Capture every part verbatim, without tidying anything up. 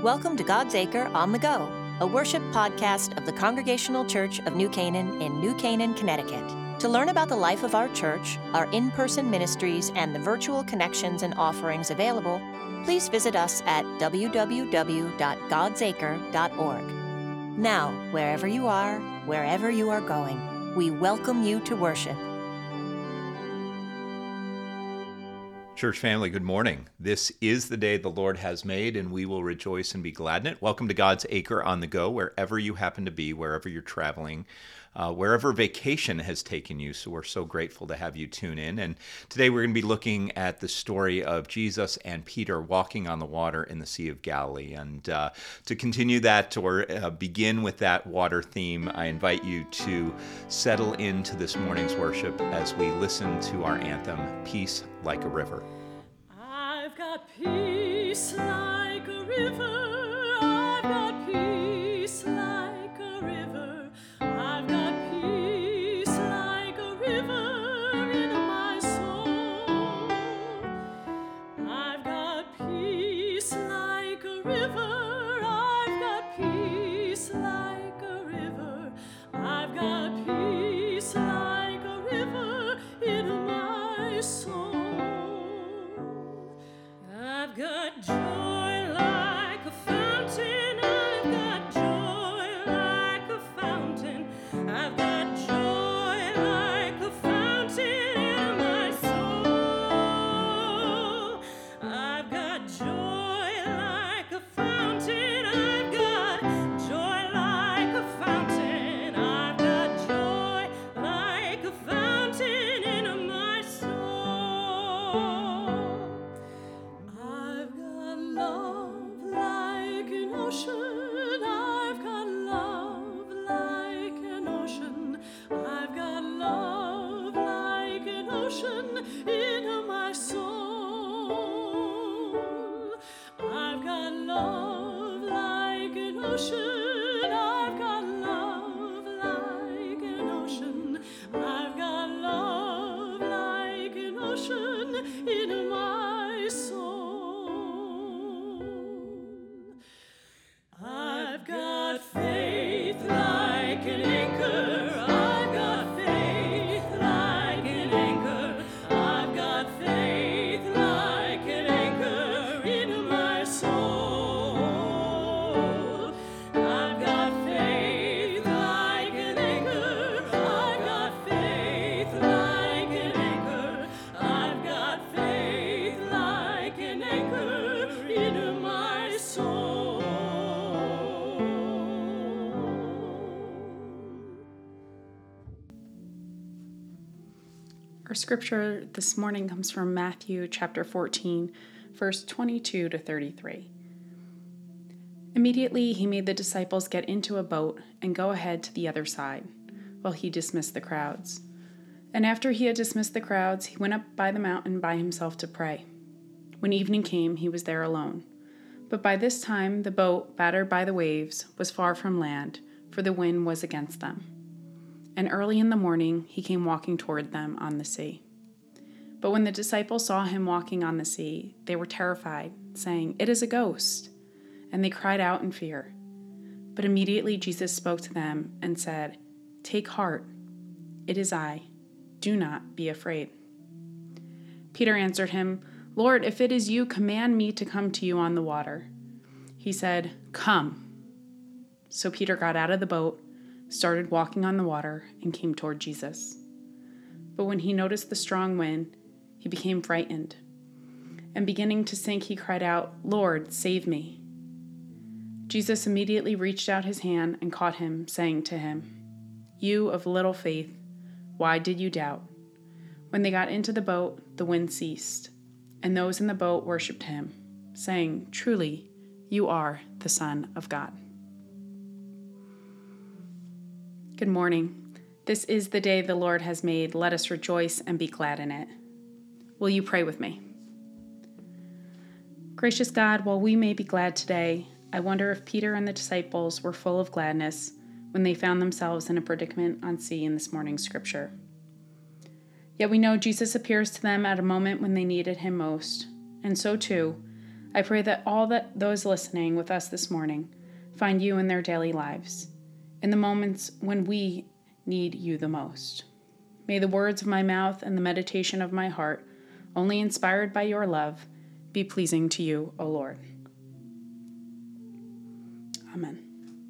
Welcome to God's Acre on the Go, a worship podcast of the Congregational Church of New Canaan in New Canaan, Connecticut. To learn about the life of our church, our in-person ministries, and the virtual connections and offerings available, please visit us at w w w dot gods acre dot org. Now, wherever you are, wherever you are going, we welcome you to worship. Church family, good morning. This is the day the Lord has made, and we will rejoice and be glad in it. Welcome to God's Acre on the Go, wherever you happen to be, wherever you're traveling, uh, wherever vacation has taken you. So we're so grateful to have you tune in. And today we're going to be looking at the story of Jesus and Peter walking on the water in the Sea of Galilee. And uh, to continue that or uh, begin with that water theme, I invite you to settle into this morning's worship as we listen to our anthem, Peace Like a River. I've got peace like a river, I've got peace like a river, I've got peace like a river in my soul. I've got peace like a river, I've got peace like a river, I've got peace like a river in my soul. I've got joy like a fountain, I've got joy like a fountain, I've got joy like a fountain in my soul. I've got joy like a fountain, I've got joy like a fountain, I've got joy like a fountain in my soul. I've got love like an ocean, I've got love like an ocean, I've got love like an ocean in my soul. I've got love like an ocean, I've got love like an ocean, I've got love like an ocean in my soul. I've got faith like an anchor, I've got faith like an anchor, I've got faith like an anchor in my soul. I've got faith like an anchor, I've got faith like an anchor, I've got faith like an anchor in my soul. Our scripture this morning comes from Matthew chapter fourteen, verse twenty-two to thirty-three. Immediately he made the disciples get into a boat and go ahead to the other side, while he dismissed the crowds. And after he had dismissed the crowds, he went up by the mountain by himself to pray. When evening came, he was there alone. But by this time the boat, battered by the waves, was far from land, for the wind was against them. And early in the morning he came walking toward them on the sea. But when the disciples saw him walking on the sea, they were terrified, saying, "It is a ghost!" And they cried out in fear. But immediately Jesus spoke to them and said, "Take heart, it is I. Do not be afraid." Peter answered him, "Lord, if it is you, command me to come to you on the water." He said, "Come." So Peter got out of the boat, started walking on the water, and came toward Jesus. But when he noticed the strong wind, he became frightened. And beginning to sink, he cried out, "Lord, save me." Jesus immediately reached out his hand and caught him, saying to him, "You of little faith, why did you doubt?" When they got into the boat, the wind ceased, and those in the boat worshipped him, saying, "Truly, you are the Son of God." Good morning. This is the day the Lord has made. Let us rejoice and be glad in it. Will you pray with me? Gracious God, while we may be glad today, I wonder if Peter and the disciples were full of gladness when they found themselves in a predicament on sea in this morning's scripture. Yet we know Jesus appears to them at a moment when they needed him most, and so too, I pray that all that those listening with us this morning find you in their daily lives, in the moments when we need you the most. May the words of my mouth and the meditation of my heart, only inspired by your love, be pleasing to you, O Lord. Amen.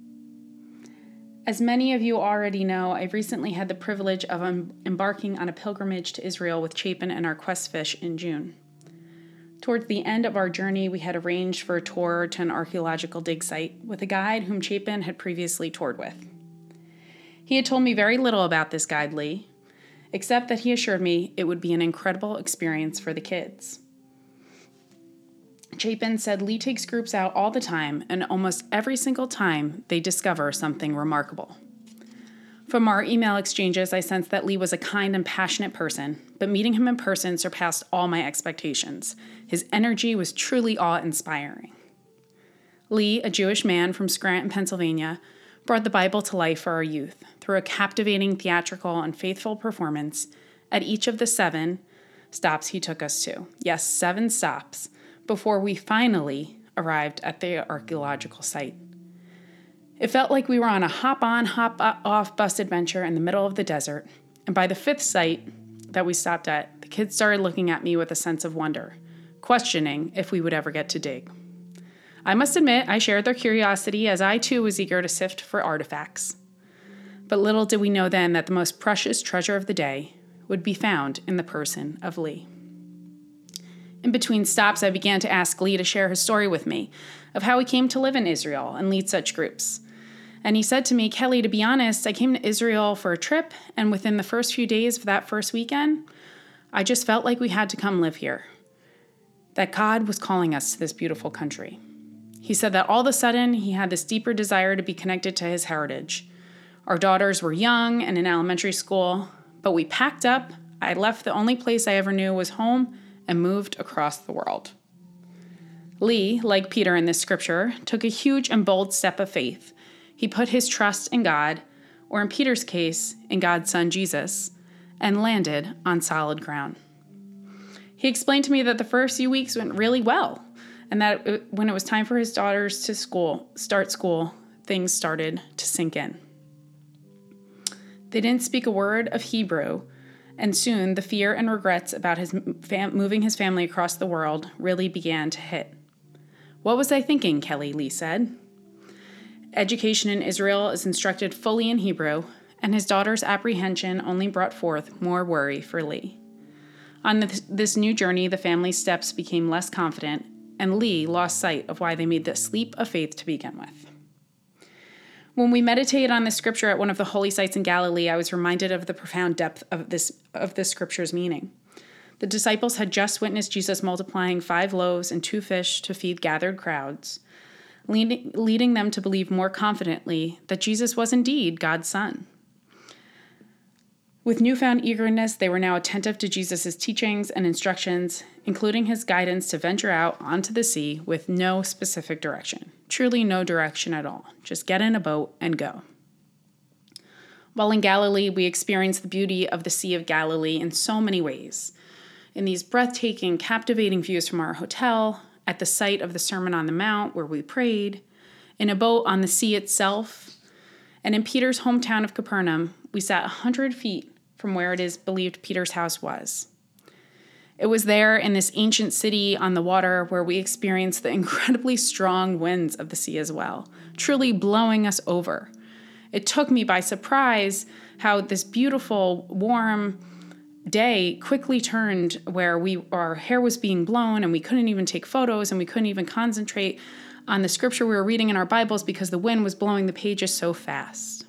As many of you already know, I've recently had the privilege of um, embarking on a pilgrimage to Israel with Chapin and our quest fish in June. Towards the end of our journey, we had arranged for a tour to an archaeological dig site with a guide whom Chapin had previously toured with. He had told me very little about this guide, Lee, except that he assured me it would be an incredible experience for the kids. Chapin said Lee takes groups out all the time, and almost every single time they discover something remarkable. From our email exchanges, I sensed that Lee was a kind and passionate person, but meeting him in person surpassed all my expectations. His energy was truly awe-inspiring. Lee, a Jewish man from Scranton, Pennsylvania, brought the Bible to life for our youth through a captivating theatrical and faithful performance at each of the seven stops he took us to. Yes, seven stops before we finally arrived at the archaeological site. It felt like we were on a hop-on, hop-off bus adventure in the middle of the desert, and by the fifth site that we stopped at, the kids started looking at me with a sense of wonder, questioning if we would ever get to dig. I must admit, I shared their curiosity as I too was eager to sift for artifacts. But little did we know then that the most precious treasure of the day would be found in the person of Lee. In between stops, I began to ask Lee to share his story with me of how he came to live in Israel and lead such groups. And he said to me, Kelly, to be honest, I came to Israel for a trip, and within the first few days of that first weekend, I just felt like we had to come live here, that God was calling us to this beautiful country. He said that all of a sudden, he had this deeper desire to be connected to his heritage. Our daughters were young and in elementary school, but we packed up. I left the only place I ever knew was home and moved across the world. Lee, like Peter in this scripture, took a huge and bold step of faith. He put his trust in God, or in Peter's case, in God's son Jesus, and landed on solid ground. He explained to me that the first few weeks went really well, and that it, when it was time for his daughters to school, start school, things started to sink in. They didn't speak a word of Hebrew, and soon the fear and regrets about his fam- moving his family across the world really began to hit. What was I thinking, Kelly? Lee said. Education in Israel is instructed fully in Hebrew, and his daughter's apprehension only brought forth more worry for Lee. On this, this new journey, the family's steps became less confident, and Lee lost sight of why they made this leap of faith to begin with. When we meditated on this scripture at one of the holy sites in Galilee, I was reminded of the profound depth of this of this scripture's meaning. The disciples had just witnessed Jesus multiplying five loaves and two fish to feed gathered crowds, leading, leading them to believe more confidently that Jesus was indeed God's Son. With newfound eagerness, they were now attentive to Jesus' teachings and instructions, including his guidance to venture out onto the sea with no specific direction. Truly no direction at all. Just get in a boat and go. While in Galilee, we experienced the beauty of the Sea of Galilee in so many ways. In these breathtaking, captivating views from our hotel, at the site of the Sermon on the Mount where we prayed, in a boat on the sea itself, and in Peter's hometown of Capernaum, we sat one hundred feet from where it is believed Peter's house was. It was there in this ancient city on the water where we experienced the incredibly strong winds of the sea as well, truly blowing us over. It took me by surprise how this beautiful, warm day quickly turned where we our hair was being blown and we couldn't even take photos and we couldn't even concentrate on the scripture we were reading in our Bibles because the wind was blowing the pages so fast.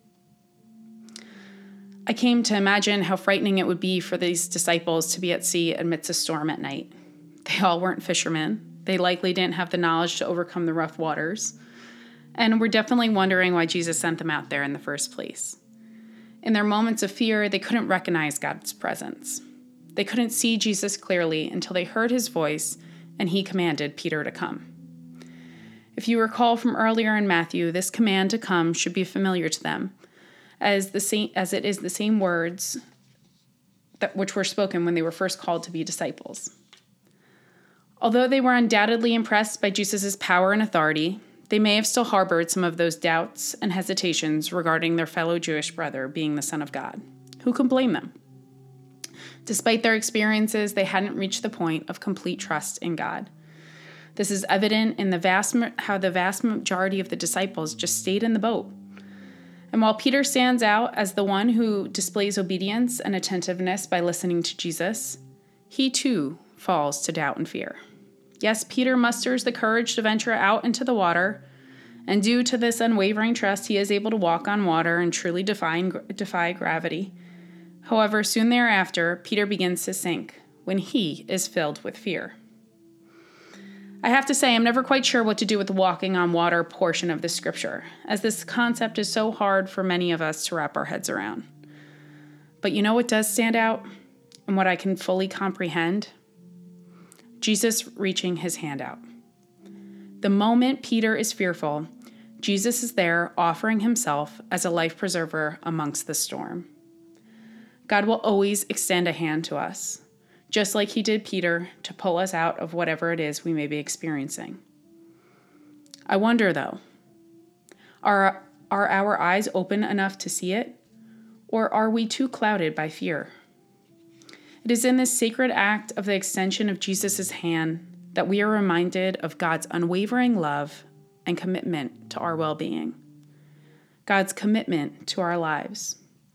I came to imagine how frightening it would be for these disciples to be at sea amidst a storm at night. They all weren't fishermen. They likely didn't have the knowledge to overcome the rough waters, and were definitely wondering why Jesus sent them out there in the first place. In their moments of fear, they couldn't recognize God's presence. They couldn't see Jesus clearly until they heard his voice and he commanded Peter to come. If you recall from earlier in Matthew, this command to come should be familiar to them, as the same, as it is the same words that which were spoken when they were first called to be disciples. Although they were undoubtedly impressed by Jesus' power and authority, they may have still harbored some of those doubts and hesitations regarding their fellow Jewish brother being the Son of God. Who can blame them? Despite their experiences, they hadn't reached the point of complete trust in God. This is evident in the vast how the vast majority of the disciples just stayed in the boat. And while Peter stands out as the one who displays obedience and attentiveness by listening to Jesus, he too falls to doubt and fear. Yes, Peter musters the courage to venture out into the water, and due to this unwavering trust, he is able to walk on water and truly defy, defy gravity. However, soon thereafter, Peter begins to sink when he is filled with fear. I have to say, I'm never quite sure what to do with the walking on water portion of the scripture, as this concept is so hard for many of us to wrap our heads around. But you know what does stand out, and what I can fully comprehend? Jesus reaching his hand out. The moment Peter is fearful, Jesus is there offering himself as a life preserver amongst the storm. God will always extend a hand to us, just like he did Peter, to pull us out of whatever it is we may be experiencing. I wonder, though, are, are our eyes open enough to see it, or are we too clouded by fear? It is in this sacred act of the extension of Jesus' hand that we are reminded of God's unwavering love and commitment to our well-being, God's commitment to our lives.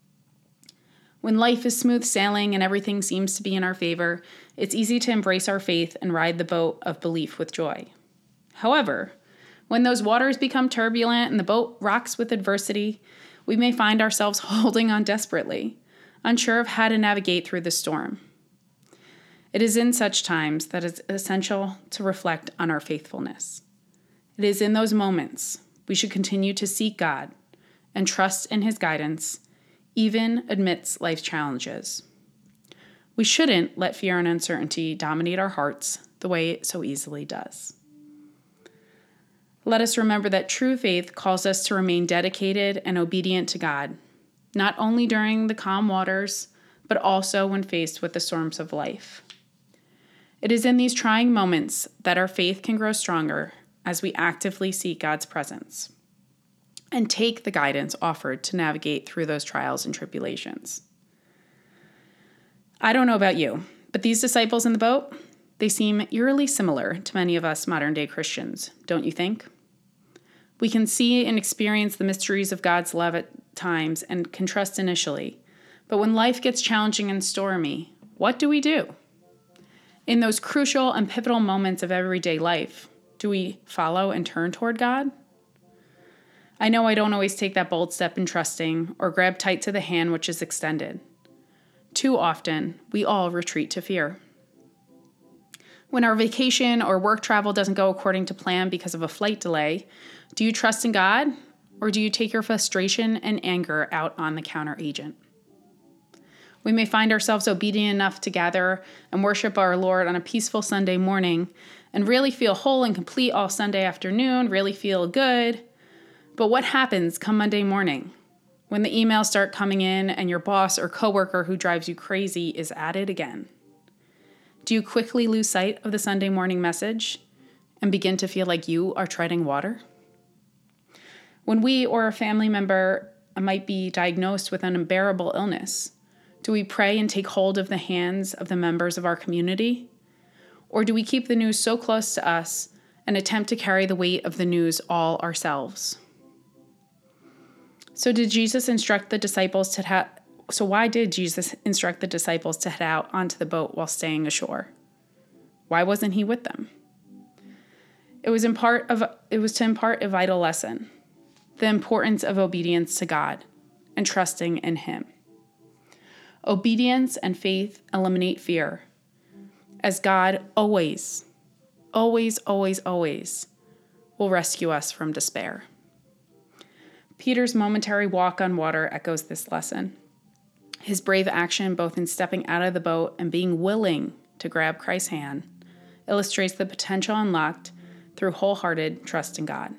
When life is smooth sailing and everything seems to be in our favor, it's easy to embrace our faith and ride the boat of belief with joy. However, when those waters become turbulent and the boat rocks with adversity, we may find ourselves holding on desperately, unsure of how to navigate through the storm. It is in such times that it's essential to reflect on our faithfulness. It is in those moments we should continue to seek God and trust in his guidance, even amidst life's challenges. We shouldn't let fear and uncertainty dominate our hearts the way it so easily does. Let us remember that true faith calls us to remain dedicated and obedient to God, not only during the calm waters, but also when faced with the storms of life. It is in these trying moments that our faith can grow stronger as we actively seek God's presence and take the guidance offered to navigate through those trials and tribulations. I don't know about you, but these disciples in the boat, they seem eerily similar to many of us modern-day Christians, don't you think? We can see and experience the mysteries of God's love at times and can trust initially. But when life gets challenging and stormy, what do we do? In those crucial and pivotal moments of everyday life, do we follow and turn toward God? I know I don't always take that bold step in trusting or grab tight to the hand which is extended. Too often, we all retreat to fear. When our vacation or work travel doesn't go according to plan because of a flight delay, do you trust in God, or do you take your frustration and anger out on the counter agent? We may find ourselves obedient enough to gather and worship our Lord on a peaceful Sunday morning and really feel whole and complete all Sunday afternoon, really feel good. But what happens come Monday morning when the emails start coming in and your boss or coworker who drives you crazy is at it again? Do you quickly lose sight of the Sunday morning message and begin to feel like you are treading water? When we or a family member might be diagnosed with an unbearable illness, do we pray and take hold of the hands of the members of our community? Or do we keep the news so close to us and attempt to carry the weight of the news all ourselves? So did Jesus instruct the disciples to ha- So why did Jesus instruct the disciples to head out onto the boat while staying ashore? Why wasn't he with them? It was in part of it was to impart a vital lesson, the importance of obedience to God and trusting in him. Obedience and faith eliminate fear, as God always, always, always, always will rescue us from despair. Peter's momentary walk on water echoes this lesson. His brave action, both in stepping out of the boat and being willing to grab Christ's hand, illustrates the potential unlocked through wholehearted trust in God.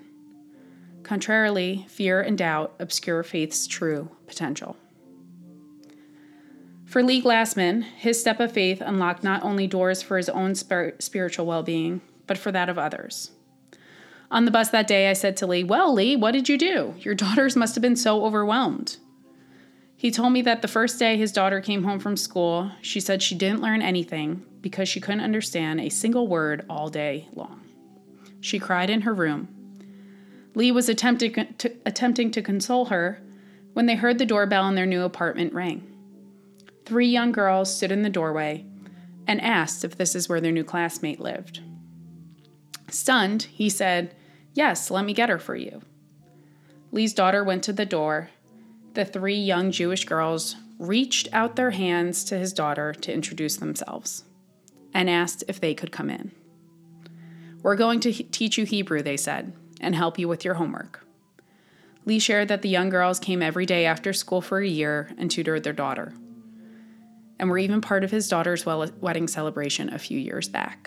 Contrarily, fear and doubt obscure faith's true potential. For Lee Glassman, his step of faith unlocked not only doors for his own spir- spiritual well-being, but for that of others. On the bus that day, I said to Lee, "Well, Lee, what did you do? Your daughters must have been so overwhelmed." He told me that the first day his daughter came home from school, she said she didn't learn anything because she couldn't understand a single word all day long. She cried in her room. Lee was attempting to, attempting to console her when they heard the doorbell in their new apartment ring. Three young girls stood in the doorway and asked if this is where their new classmate lived. Stunned, he said, "Yes, let me get her for you." Lee's daughter went to the door. The three young Jewish girls reached out their hands to his daughter to introduce themselves and asked if they could come in. "We're going to he- teach you Hebrew," they said, "and help you with your homework." Lee shared that the young girls came every day after school for a year and tutored their daughter, and were even part of his daughter's well- wedding celebration a few years back.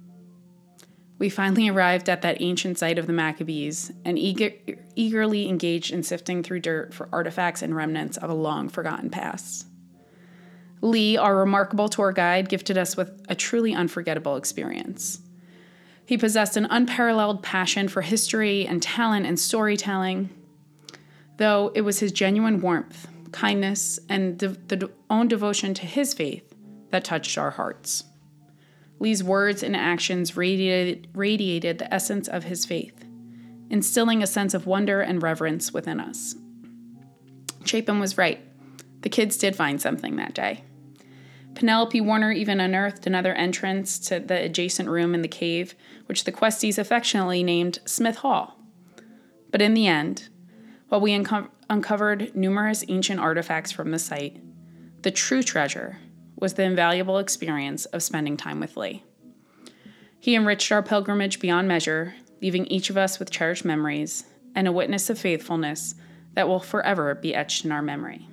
We finally arrived at that ancient site of the Maccabees and eager, eagerly engaged in sifting through dirt for artifacts and remnants of a long-forgotten past. Lee, our remarkable tour guide, gifted us with a truly unforgettable experience. He possessed an unparalleled passion for history and talent and storytelling, though it was his genuine warmth, kindness, and de- the own devotion to his faith that touched our hearts. Lee's words and actions radiated, radiated the essence of his faith, instilling a sense of wonder and reverence within us. Chapin was right. The kids did find something that day. Penelope Warner even unearthed another entrance to the adjacent room in the cave, which the Questies affectionately named Smith Hall. But in the end, while we unco- uncovered numerous ancient artifacts from the site, the true treasure was the invaluable experience of spending time with Lee. He enriched our pilgrimage beyond measure, leaving each of us with cherished memories and a witness of faithfulness that will forever be etched in our memory.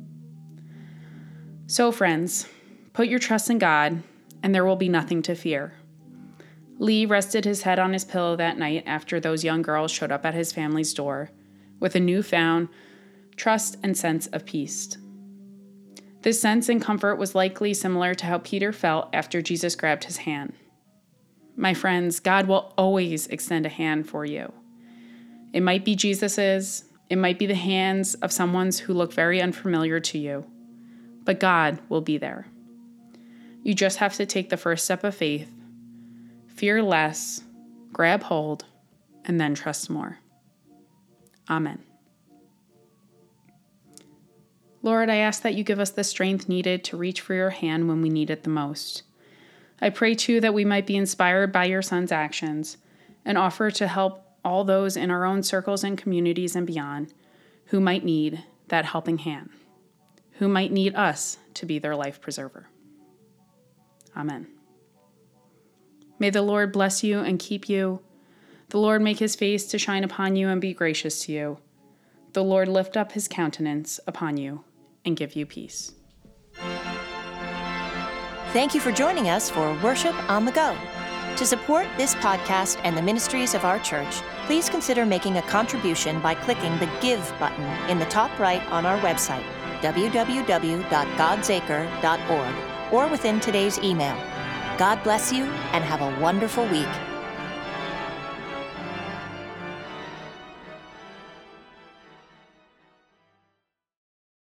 So, friends, put your trust in God, and there will be nothing to fear. Lee rested his head on his pillow that night after those young girls showed up at his family's door with a newfound trust and sense of peace. This sense and comfort was likely similar to how Peter felt after Jesus grabbed his hand. My friends, God will always extend a hand for you. It might be Jesus's, it might be the hands of someone who look very unfamiliar to you, but God will be there. You just have to take the first step of faith, fear less, grab hold, and then trust more. Amen. Lord, I ask that you give us the strength needed to reach for your hand when we need it the most. I pray, too, that we might be inspired by your Son's actions and offer to help all those in our own circles and communities and beyond who might need that helping hand, who might need us to be their life preserver. Amen. May the Lord bless you and keep you. The Lord make his face to shine upon you and be gracious to you. The Lord lift up his countenance upon you and give you peace. Thank you for joining us for Worship on the Go. To support this podcast and the ministries of our church, please consider making a contribution by clicking the Give button in the top right on our website, w w w dot gods acre dot org, or within today's email. God bless you and have a wonderful week.